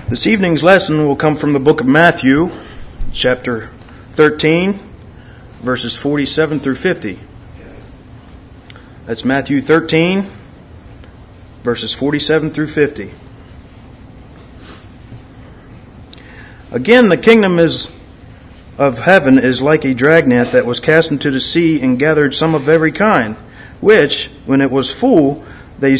This evening's lesson will come from the book of Matthew, chapter 13, verses 47 through 50. That's Matthew 13, verses 47 through 50. Again, the kingdom of heaven is like a dragnet that was cast into the sea and gathered some of every kind, which, when it was full, they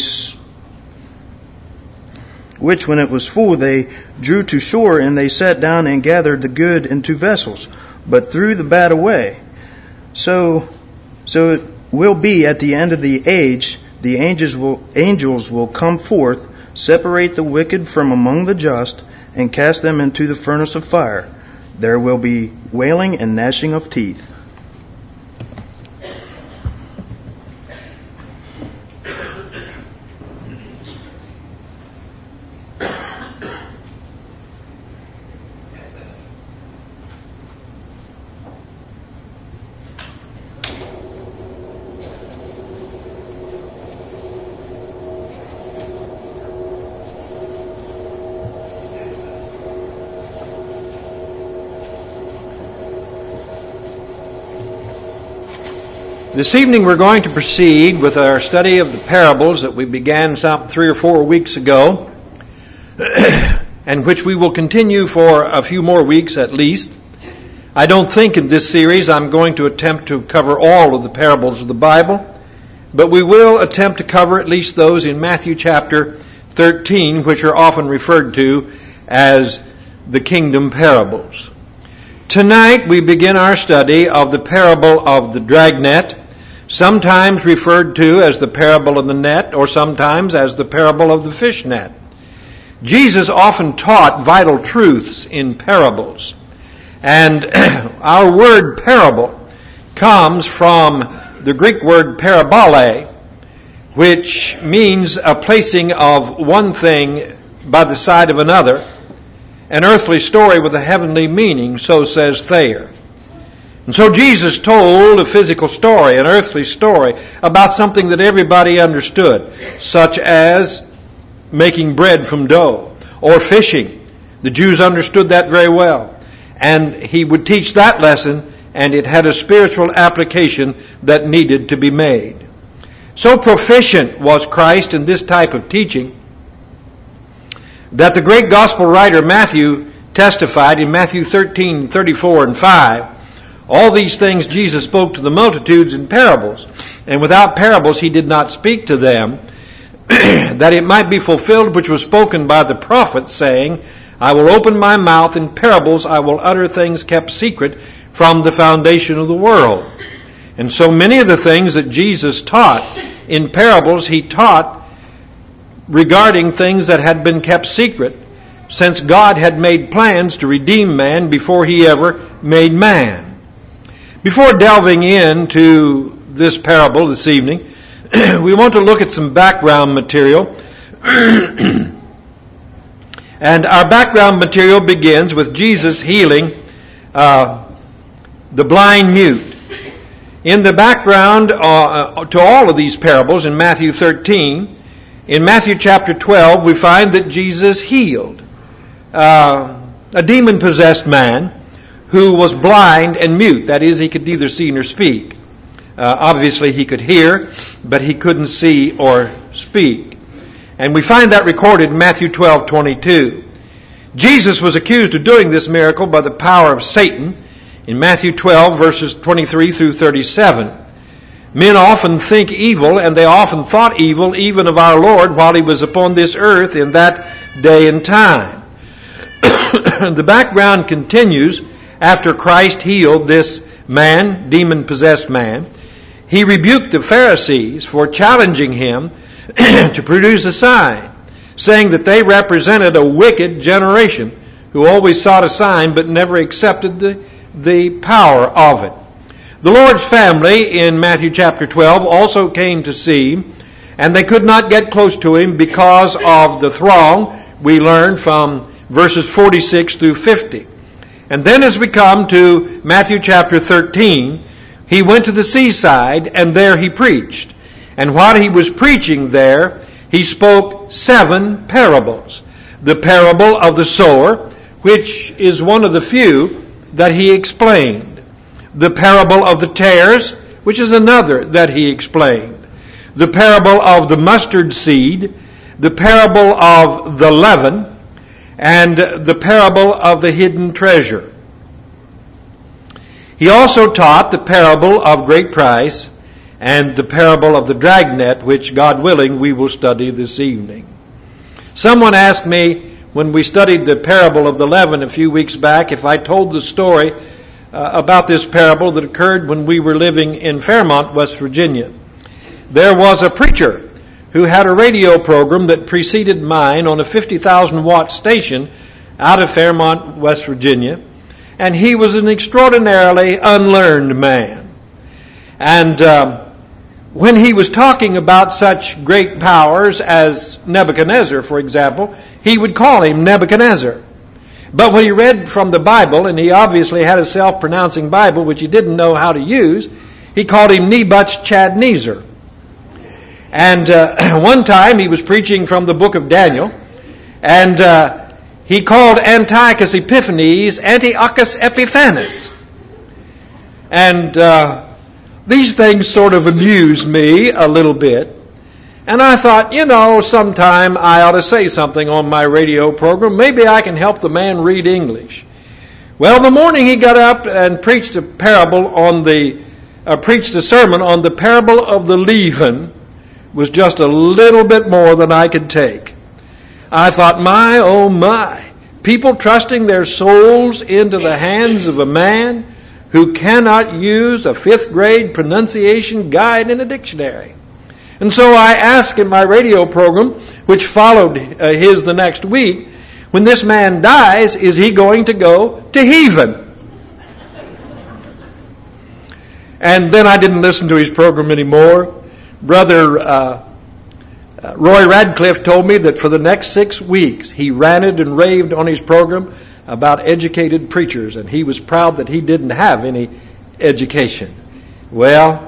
drew to shore, and they sat down and gathered the good into vessels, but threw the bad away. So it will be at the end of the age. The angels will come forth, separate the wicked from among the just, and cast them into the furnace of fire. There will be wailing and gnashing of teeth. This evening we're going to proceed with our study of the parables that we began some 3 or 4 weeks ago, and which we will continue for a few more weeks at least. I don't think in this series I'm going to attempt to cover all of the parables of the Bible, but we will attempt to cover at least those in Matthew chapter 13, which are often referred to as the kingdom parables. Tonight we begin our study of the parable of the dragnet, sometimes referred to as the parable of the net, or sometimes as the parable of the fish net. Jesus often taught vital truths in parables. And our word parable comes from the Greek word parabole, which means a placing of one thing by the side of another, an earthly story with a heavenly meaning, so says Thayer. And so Jesus told a physical story, an earthly story, about something that everybody understood, such as making bread from dough, or fishing. The Jews understood that very well. And he would teach that lesson, and it had a spiritual application that needed to be made. So proficient was Christ in this type of teaching that the great gospel writer Matthew testified in Matthew 13, 34 and 5, all these things Jesus spoke to the multitudes in parables, and without parables he did not speak to them, that it might be fulfilled which was spoken by the prophet, saying, I will open my mouth in parables, I will utter things kept secret from the foundation of the world. And so many of the things that Jesus taught in parables, he taught regarding things that had been kept secret, since God had made plans to redeem man before he ever made man. Before delving into this parable this evening, we want to look at some background material. And our background material begins with Jesus healing the blind mute. In the background to all of these parables in Matthew 13, in Matthew chapter 12, we find that Jesus healed a demon-possessed man who was blind and mute. That is, he could neither see nor speak. Obviously, he could hear, but he couldn't see or speak. And we find that recorded in Matthew 12:22. Jesus was accused of doing this miracle by the power of Satan in Matthew 12, verses 23 through 37. Men often think evil, and they often thought evil even of our Lord while he was upon this earth in that day and time. The background continues. After Christ healed this man, demon-possessed man, he rebuked the Pharisees for challenging him to produce a sign, saying that they represented a wicked generation who always sought a sign but never accepted the power of it. The Lord's family in Matthew chapter 12 also came to see, and they could not get close to him because of the throng, we learn from verses 46 through 50. And then as we come to Matthew chapter 13, he went to the seaside and there he preached. And while he was preaching there, he spoke 7 parables. the parable of the sower, which is one of the few that he explained, the parable of the tares, which is another that he explained, the parable of the mustard seed, the parable of the leaven, and the parable of the hidden treasure. He also taught the parable of great price and the parable of the dragnet, which, God willing, we will study this evening. Someone asked me when we studied the parable of the leaven a few weeks back if I told the story about this parable that occurred when we were living in Fairmont, West Virginia. There was a preacher who had a radio program that preceded mine on a 50,000 watt station out of Fairmont, West Virginia, and he was an extraordinarily unlearned man. And when he was talking about such great powers as Nebuchadnezzar, for example, he would call him Nebuchadnezzar. But when he read from the Bible, and he obviously had a self-pronouncing Bible which he didn't know how to use, he called him Nebuchadnezzar. And one time he was preaching from the book of Daniel, and he called Antiochus Epiphanes Antiochus Epiphanes. And these things sort of amused me a little bit. And I thought, sometime I ought to say something on my radio program. Maybe I can help the man read English. Well, the morning he got up and preached a sermon on the parable of the leaven was just a little bit more than I could take. I thought, my, oh my, people trusting their souls into the hands of a man who cannot use a 5th grade pronunciation guide in a dictionary. And so I asked in my radio program, which followed his the next week, when this man dies, is he going to go to heaven? And then I didn't listen to his program anymore. Brother Roy Radcliffe told me that for the next 6 weeks he ranted and raved on his program about educated preachers, and he was proud that he didn't have any education. Well,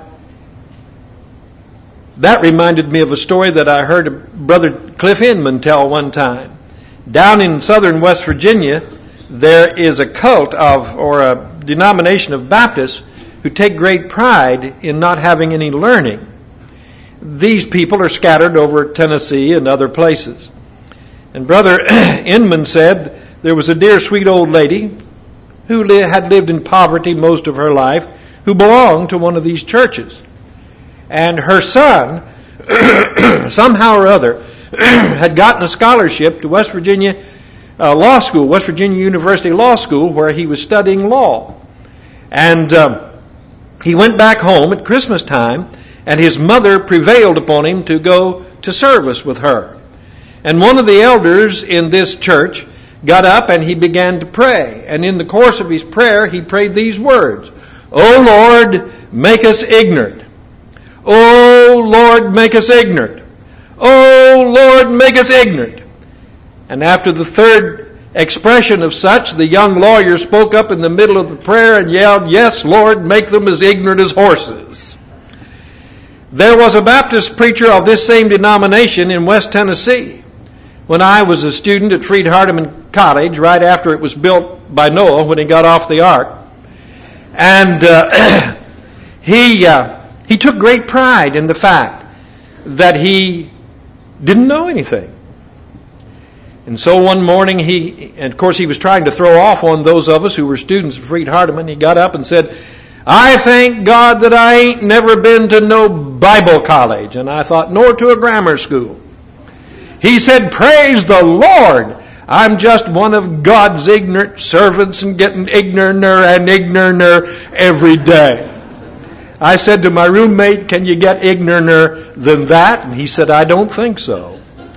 that reminded me of a story that I heard Brother Cliff Inman tell one time. Down in southern West Virginia, there is a cult or a denomination of Baptists who take great pride in not having any learning. These people are scattered over Tennessee and other places. And Brother Inman said there was a dear sweet old lady who had lived in poverty most of her life who belonged to one of these churches. And her son, somehow or other, had gotten a scholarship to West Virginia Law School, West Virginia University Law School, where he was studying law. And he went back home at Christmas time, and his mother prevailed upon him to go to service with her. And one of the elders in this church got up and he began to pray. And in the course of his prayer, he prayed these words, "O Lord, make us ignorant. O Lord, make us ignorant. O Lord, make us ignorant." And after the third expression of such, the young lawyer spoke up in the middle of the prayer and yelled, "Yes, Lord, make them as ignorant as horses." There was a Baptist preacher of this same denomination in West Tennessee when I was a student at Freed-Hardeman College right after it was built by Noah when he got off the ark. And he took great pride in the fact that he didn't know anything. And so one morning and of course he was trying to throw off on those of us who were students at Freed-Hardeman. He got up and said, "I thank God that I ain't never been to no Bible college." And I thought, nor to a grammar school. He said, "Praise the Lord. I'm just one of God's ignorant servants and getting ignoranter and ignoranter every day." I said to my roommate, "Can you get ignoranter than that?" And he said, "I don't think so."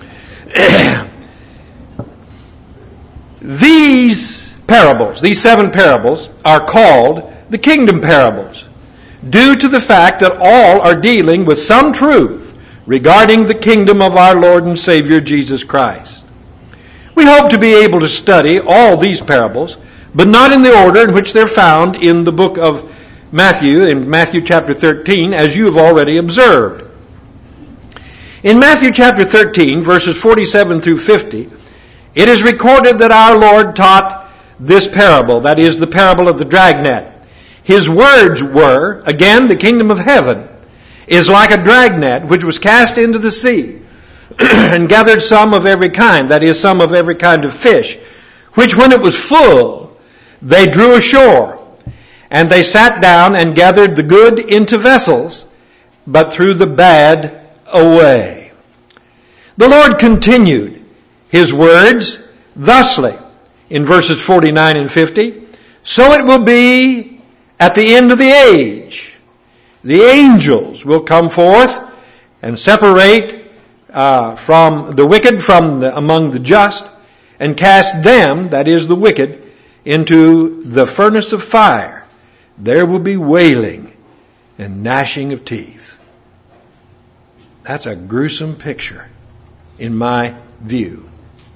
These parables, these 7 parables, are called the kingdom parables, due to the fact that all are dealing with some truth regarding the kingdom of our Lord and Savior Jesus Christ. We hope to be able to study all these parables, but not in the order in which they're found in the book of Matthew, in Matthew chapter 13, as you have already observed. In Matthew chapter 13, verses 47 through 50, It is recorded that our Lord taught this parable, that is, the parable of the dragnet. His words were, again, the kingdom of heaven is like a dragnet which was cast into the sea and gathered some of every kind, that is, some of every kind of fish, which when it was full, they drew ashore. And they sat down and gathered the good into vessels, but threw the bad away. The Lord continued His words thusly in verses 49 and 50. So it will be at the end of the age. The angels will come forth and separate from the wicked from among the just, and cast them, that is the wicked, into the furnace of fire. There will be wailing and gnashing of teeth. That's a gruesome picture in my view.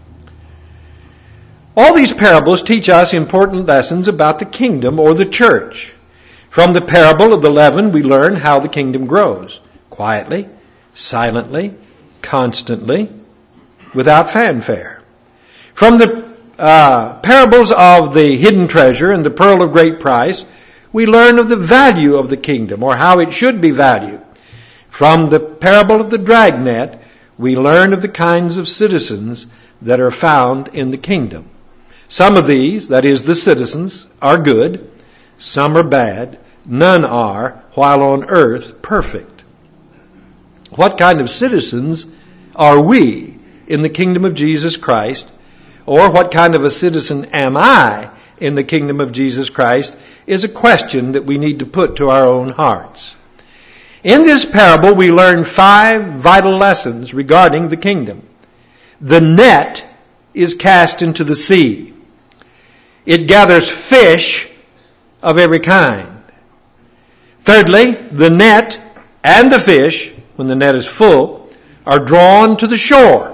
All these parables teach us important lessons about the kingdom or the church. From the parable of the leaven, we learn how the kingdom grows. Quietly, silently, constantly, without fanfare. From the parables of the hidden treasure and the pearl of great price, we learn of the value of the kingdom, or how it should be valued. From the parable of the dragnet, we learn of the kinds of citizens that are found in the kingdom. Some of these, that is, the citizens, are good. Some are bad. None are, while on earth, perfect. What kind of citizens are we in the kingdom of Jesus Christ? Or what kind of a citizen am I in the kingdom of Jesus Christ is a question that we need to put to our own hearts. In this parable, we learn 5 vital lessons regarding the kingdom. The net is cast into the sea. It gathers fish of every kind. Thirdly, the net and the fish, when the net is full, are drawn to the shore.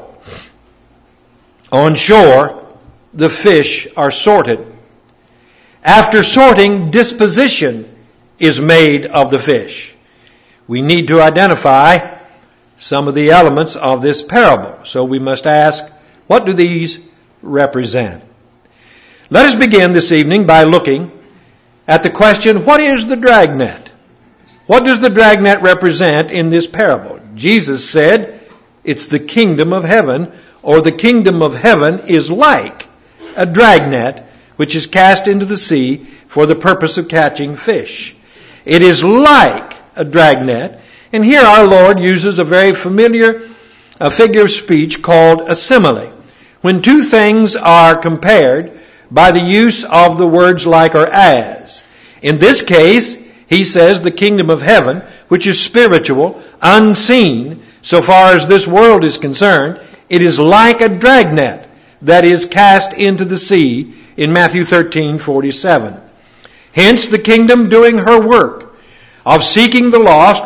On shore, the fish are sorted. After sorting, disposition is made of the fish. We need to identify some of the elements of this parable. So we must ask, what do these represent? Let us begin this evening by looking at the question, what is the dragnet? What does the dragnet represent in this parable? Jesus said, it's the kingdom of heaven, or the kingdom of heaven is like a dragnet which is cast into the sea for the purpose of catching fish. It is like a dragnet, and here our Lord uses a very familiar figure of speech called a simile. When two things are compared by the use of the words like or as. In this case, he says the kingdom of heaven, which is spiritual, unseen, so far as this world is concerned, it is like a dragnet that is cast into the sea in Matthew 13:47. Hence, the kingdom doing her work of seeking the lost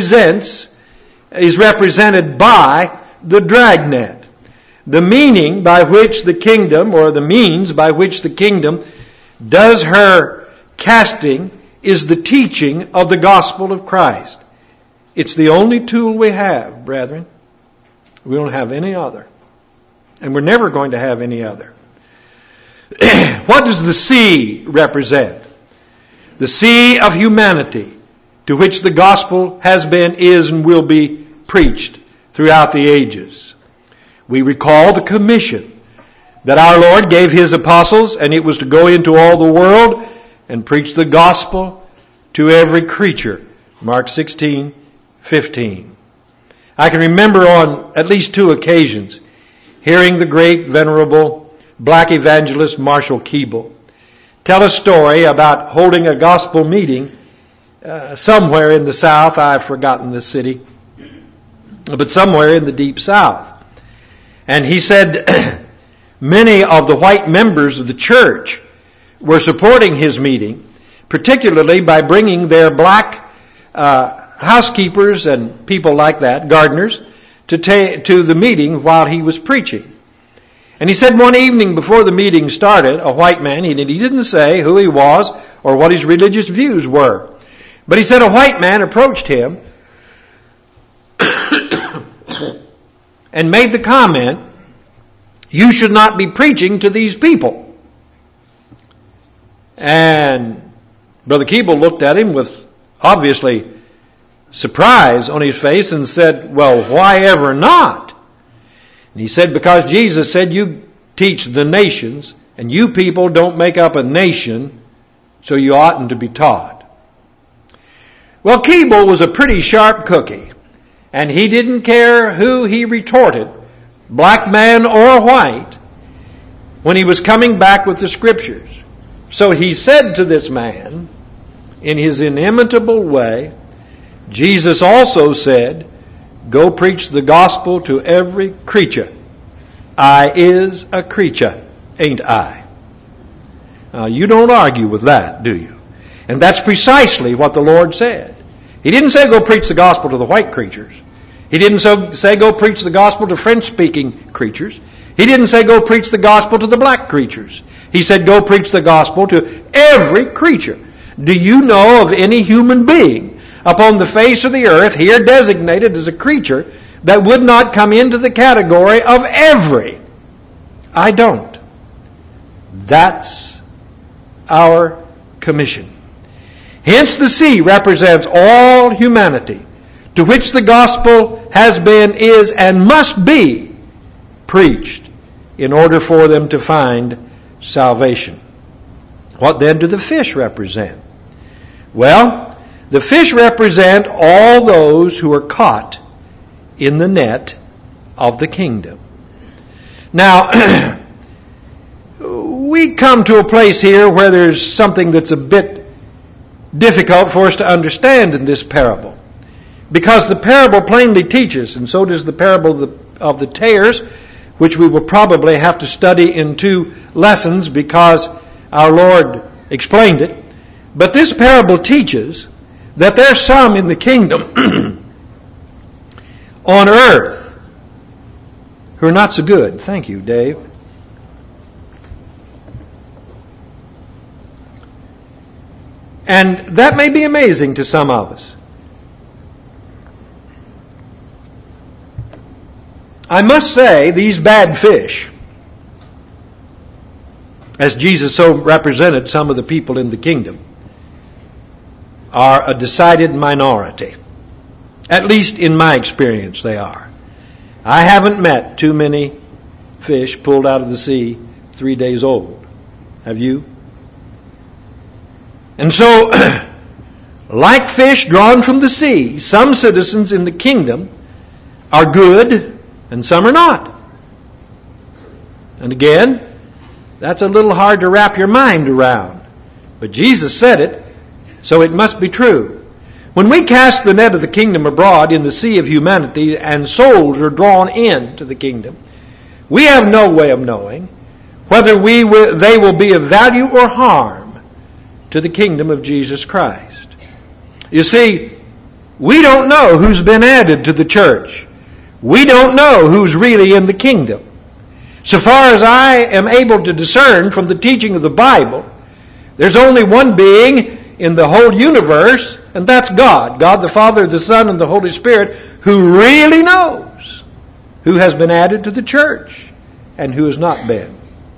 is represented by the dragnet. The meaning by which the kingdom, or the means by which the kingdom does her casting, is the teaching of the gospel of Christ. It's the only tool we have, brethren. We don't have any other. And we're never going to have any other. What does the sea represent? The sea of humanity, to which the gospel has been, is, and will be preached throughout the ages. We recall the commission that our Lord gave His apostles, and it was to go into all the world and preach the gospel to every creature. Mark 16:15. I can remember on at least 2 occasions hearing the great venerable black evangelist Marshall Keeble tell a story about holding a gospel meeting somewhere in the South. I've forgotten the city, but somewhere in the deep South. And he said many of the white members of the church were supporting his meeting, particularly by bringing their black housekeepers and people like that, gardeners, to the meeting while he was preaching. And he said one evening before the meeting started, a white man, he didn't say who he was or what his religious views were, but he said a white man approached him and made the comment You should not be preaching to these people. And Brother Keeble looked at him with obviously surprise on his face and said, well, why ever not? And he said, because Jesus said you teach the nations, and you people don't make up a nation, so you oughtn't to be taught. Well, Keeble was a pretty sharp cookie, and he didn't care who he retorted, black man or white, when he was coming back with the Scriptures. So he said to this man, in his inimitable way, Jesus also said, go preach the gospel to every creature. I is a creature, ain't I? You don't argue with that, do you? And that's precisely what the Lord said. He didn't say go preach the gospel to the white creatures. He didn't say go preach the gospel to French-speaking creatures. He didn't say go preach the gospel to the black creatures. He said go preach the gospel to every creature. Do you know of any human being upon the face of the earth, here designated as a creature, that would not come into the category of every? I don't. That's our commission. Hence the sea represents all humanity, to which the gospel has been, is, and must be preached in order for them to find salvation. What then do the fish represent? Well, the fish represent all those who are caught in the net of the kingdom. Now, we come to a place here where there's something that's a bit difficult for us to understand in this parable. Because the parable plainly teaches, and so does the parable of the tares, which we will probably have to study in 2 lessons because our Lord explained it. But this parable teaches that there's some in the kingdom on earth who are not so good. Thank you, Dave. And that may be amazing to some of us. I must say, these bad fish, as Jesus so represented some of the people in the kingdom, are a decided minority. At least in my experience, they are. I haven't met too many fish pulled out of the sea 3 days old. Have you? And so, like fish drawn from the sea, some citizens in the kingdom are good and some are not. And again, that's a little hard to wrap your mind around. But Jesus said it, so it must be true. When we cast the net of the kingdom abroad in the sea of humanity and souls are drawn into the kingdom, we have no way of knowing whether they will be of value or harm to the kingdom of Jesus Christ. You see, we don't know who's been added to the church. We don't know who's really in the kingdom. So far as I am able to discern from the teaching of the Bible, there's only one being in the whole universe, and that's God. God the Father, the Son, and the Holy Spirit, who really knows who has been added to the church and who has not been.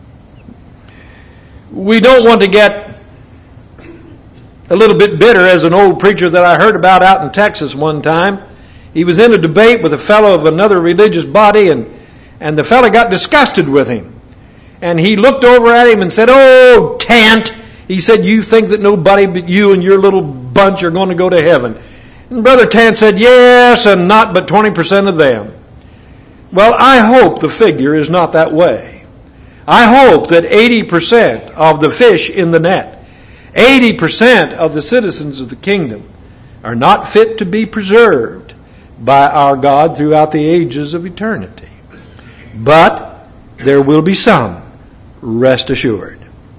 We don't want to get a little bit bitter, as an old preacher that I heard about out in Texas one time. He was in a debate with a fellow of another religious body, and the fellow got disgusted with him. And he looked over at him and said, "Oh, tant," he said, "you think that nobody but you and your little bunch are going to go to heaven." And Brother Tant said, "Yes, and not but 20% of them." Well, I hope the figure is not that way. I hope that 80% of the fish in the net, 80% of the citizens of the kingdom are not fit to be preserved by our God throughout the ages of eternity. But there will be some, rest assured.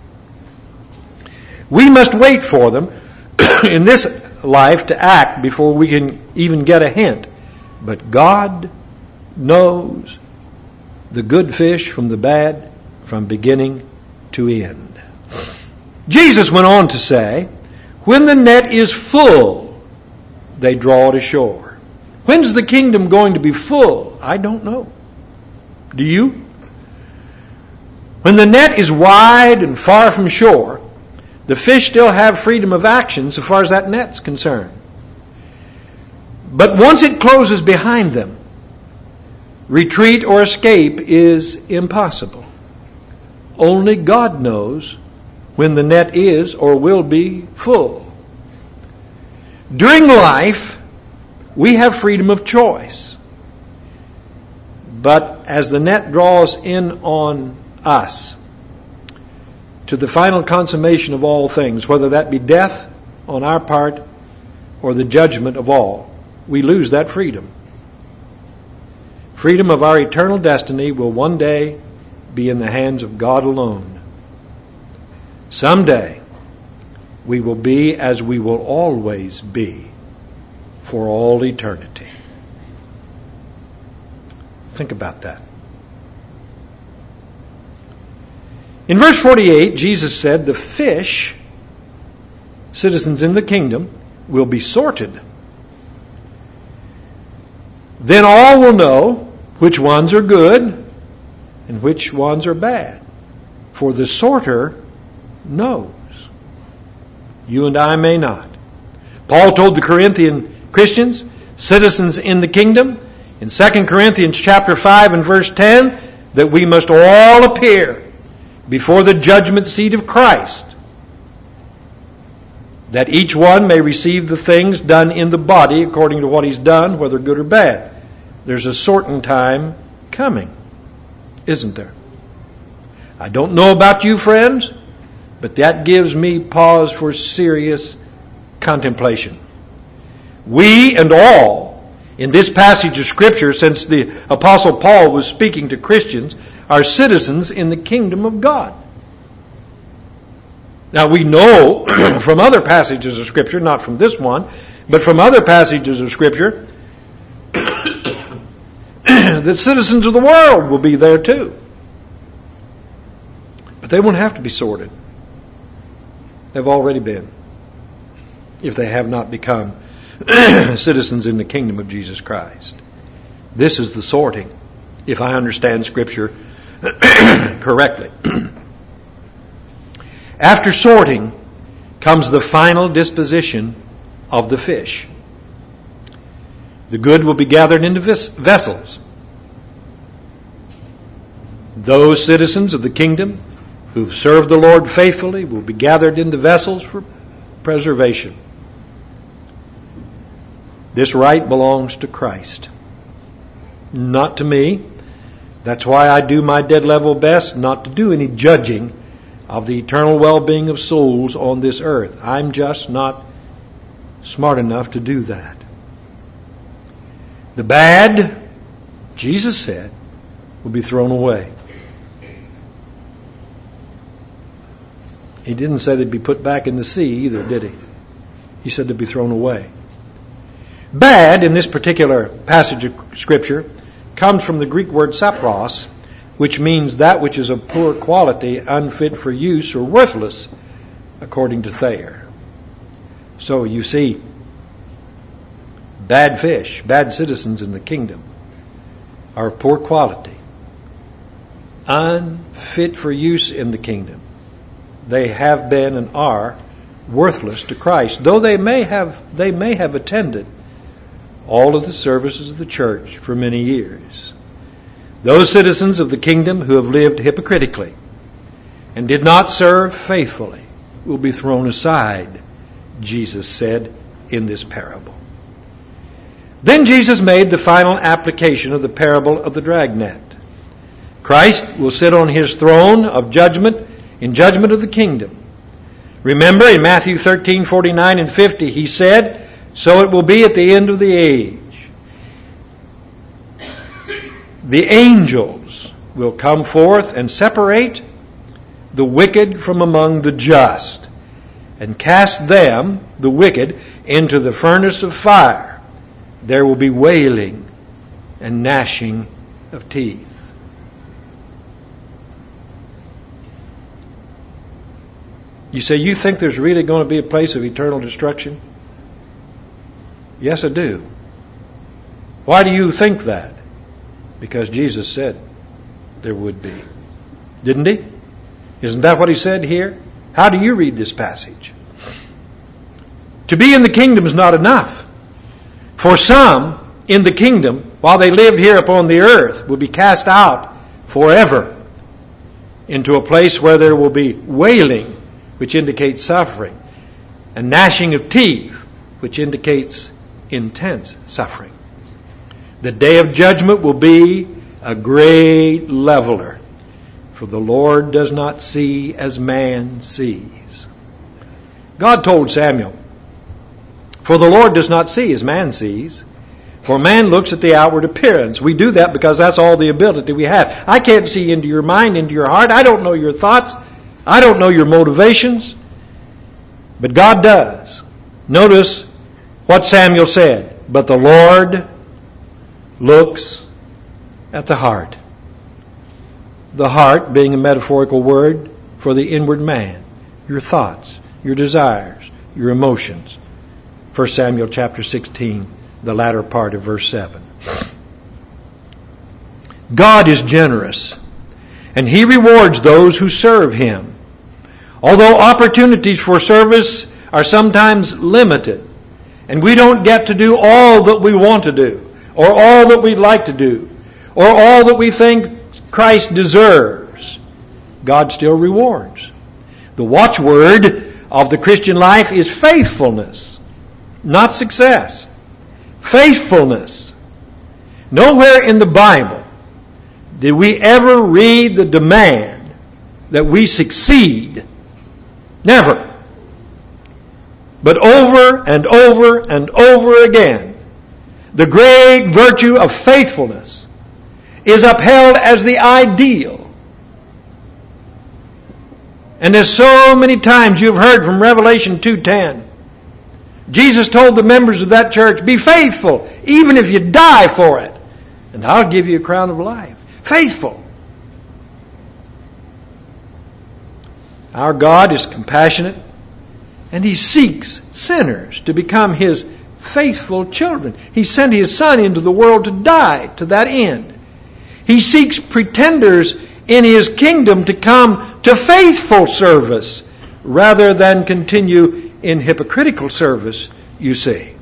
We must wait for them in this life to act before we can even get a hint. But God knows the good fish from the bad from beginning to end. Jesus went on to say, when the net is full, they draw it ashore. When's the kingdom going to be full? I don't know. Do you? When the net is wide and far from shore, the fish still have freedom of action so far as that net's concerned. But once it closes behind them, retreat or escape is impossible. Only God knows when the net is or will be full. During life, we have freedom of choice. But as the net draws in on us to the final consummation of all things, whether that be death on our part or the judgment of all, we lose that freedom. Freedom of our eternal destiny will one day be in the hands of God alone. Someday, we will be as we will always be for all eternity. Think about that. In verse 48, Jesus said, the fish, citizens in the kingdom, will be sorted. Then all will know which ones are good and which ones are bad. For the sorter knows. You and I may not. Paul told the Corinthian Christians, citizens in the kingdom, in 2 Corinthians chapter 5 and verse 10, that we must all appear before the judgment seat of Christ, that each one may receive the things done in the body according to what he's done, whether good or bad. There's a sorting time coming, isn't there? I don't know about you, friends, but that gives me pause for serious contemplation. We and all, in this passage of Scripture, since the Apostle Paul was speaking to Christians, are citizens in the kingdom of God. Now we know from other passages of Scripture, not from this one, but from other passages of Scripture, that citizens of the world will be there too. But they won't have to be sorted. They've already been, if they have not become citizens in the kingdom of Jesus Christ. This is the sorting, if I understand Scripture correctly. After sorting comes the final disposition of the fish. The good will be gathered into vessels. Those citizens of the kingdom who've served the Lord faithfully will be gathered into vessels for preservation. This right belongs to Christ, not to me. That's why I do my dead level best not to do any judging of the eternal well-being of souls on this earth. I'm just not smart enough to do that. The bad, Jesus said, will be thrown away. He didn't say they'd be put back in the sea either, did he? He said they'd be thrown away. Bad, in this particular passage of Scripture, comes from the Greek word sapros, which means that which is of poor quality, unfit for use, or worthless, according to Thayer. So you see, bad fish, bad citizens in the kingdom, are of poor quality, unfit for use in the kingdom. They have been and are worthless to Christ, though they may have attended all of the services of the church for many years. Those citizens of the kingdom who have lived hypocritically and did not serve faithfully will be thrown aside, Jesus said in this parable. Then Jesus made the final application of the parable of the dragnet. Christ will sit on his throne of judgment in judgment of the kingdom. Remember in Matthew 13:49 and 50, he said, so it will be at the end of the age. The angels will come forth and separate the wicked from among the just and cast them, the wicked, into the furnace of fire. There will be wailing and gnashing of teeth. You say, you think there's really going to be a place of eternal destruction? Yes, I do. Why do you think that? Because Jesus said there would be. Didn't he? Isn't that what he said here? How do you read this passage? To be in the kingdom is not enough. For some in the kingdom, while they live here upon the earth, will be cast out forever into a place where there will be wailing, which indicates suffering, and gnashing of teeth, which indicates intense suffering. The day of judgment will be a great leveler, for the Lord does not see as man sees. God told Samuel, for the Lord does not see as man sees, for man looks at the outward appearance. We do that because that's all the ability we have. I can't see into your mind, into your heart. I don't know your thoughts. I don't know your motivations. But God does. Notice what Samuel said. But the Lord looks at the heart. The heart being a metaphorical word for the inward man. Your thoughts, your desires, your emotions. 1 Samuel chapter 16, the latter part of verse 7. God is generous, and He rewards those who serve Him. Although opportunities for service are sometimes limited, and we don't get to do all that we want to do, or all that we'd like to do, or all that we think Christ deserves, God still rewards. The watchword of the Christian life is faithfulness, not success. Faithfulness. Nowhere in the Bible did we ever read the demand that we succeed. Never. But over and over and over again, the great virtue of faithfulness is upheld as the ideal. And as so many times you've heard from Revelation 2:10, Jesus told the members of that church, be faithful, even if you die for it, and I'll give you a crown of life. Faithful. Our God is compassionate, and He seeks sinners to become His faithful children. He sent His Son into the world to die to that end. He seeks pretenders in His kingdom to come to faithful service rather than continue in hypocritical service, you see.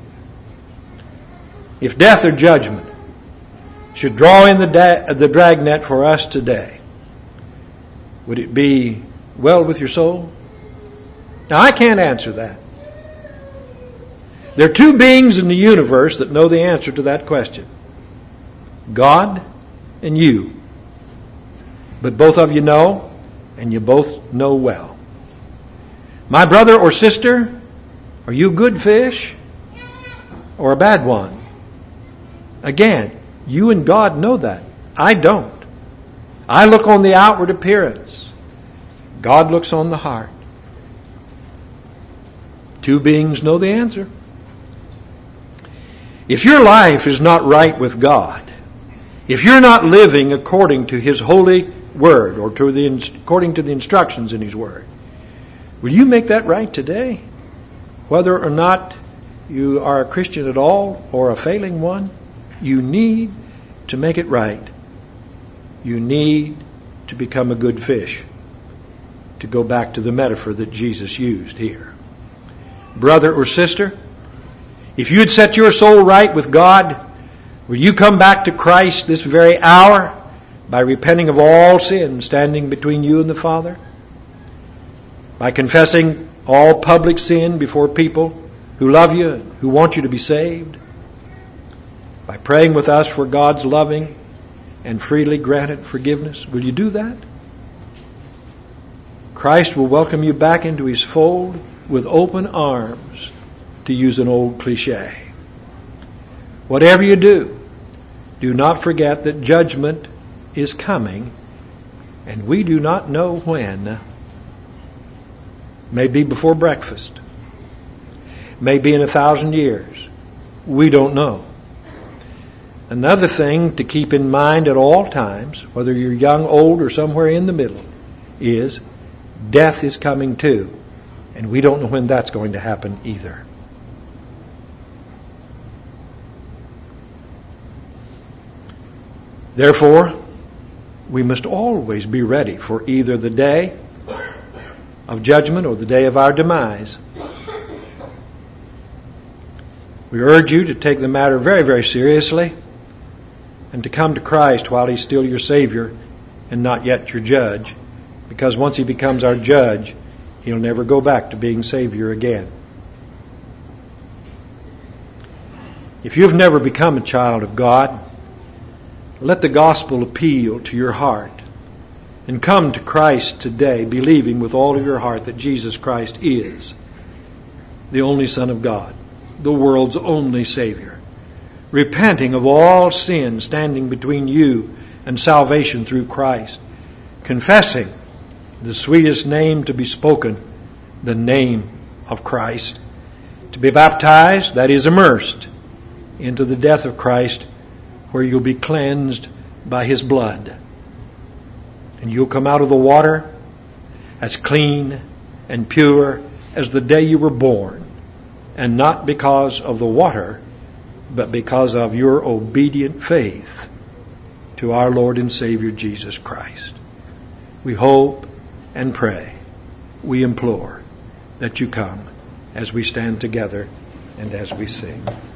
If death or judgment should draw in the dragnet for us today, would it be well with your soul? Now, I can't answer that. There are two beings in the universe that know the answer to that question. God and you. But both of you know, and you both know well. My brother or sister, are you a good fish or a bad one? Again, you and God know that. I don't. I look on the outward appearance. God looks on the heart. Two beings know the answer. If your life is not right with God, if you're not living according to His holy word or according to the instructions in His word, will you make that right today? Whether or not you are a Christian at all or a failing one, you need to make it right. You need to become a good fish. To go back to the metaphor that Jesus used here. Brother or sister, if you'd set your soul right with God, will you come back to Christ this very hour by repenting of all sin standing between you and the Father? By confessing all public sin before people who love you, who want you to be saved? By praying with us for God's loving and freely granted forgiveness? Will you do that? Christ will welcome you back into His fold with open arms, to use an old cliche. Whatever you do, do not forget that judgment is coming, and we do not know when. Maybe before breakfast. Maybe in 1,000 years. We don't know. Another thing to keep in mind at all times, whether you're young, old, or somewhere in the middle, is death is coming too. And we don't know when that's going to happen either. Therefore, we must always be ready for either the day of judgment or the day of our demise. We urge you to take the matter very, very seriously and to come to Christ while He's still your Savior and not yet your judge, because once He becomes our judge, He'll never go back to being Savior again. If you've never become a child of God, let the gospel appeal to your heart and come to Christ today, believing with all of your heart that Jesus Christ is the only Son of God, the world's only Savior, repenting of all sin standing between you and salvation through Christ, confessing the sweetest name to be spoken, the name of Christ, to be baptized, that is, immersed into the death of Christ, where you'll be cleansed by His blood. And you'll come out of the water as clean and pure as the day you were born, and not because of the water, but because of your obedient faith to our Lord and Savior Jesus Christ. We hope and pray, we implore that you come as we stand together and as we sing.